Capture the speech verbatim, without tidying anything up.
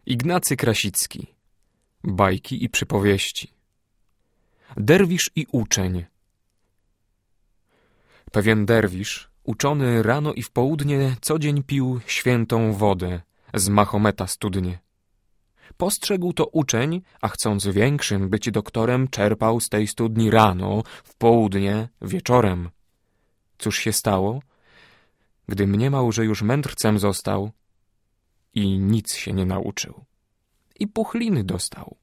Ignacy Krasicki. Bajki i przypowieści. Derwisz i uczeń. Pewien derwisz, uczony rano i w południe, co dzień pił świętą wodę z Mahometa studnie. Postrzegł to uczeń, a chcąc większym być doktorem, czerpał z tej studni rano, w południe, wieczorem. Cóż się stało? Gdy mniemał, że już mędrcem został i nic się nie nauczył. I puchliny dostał.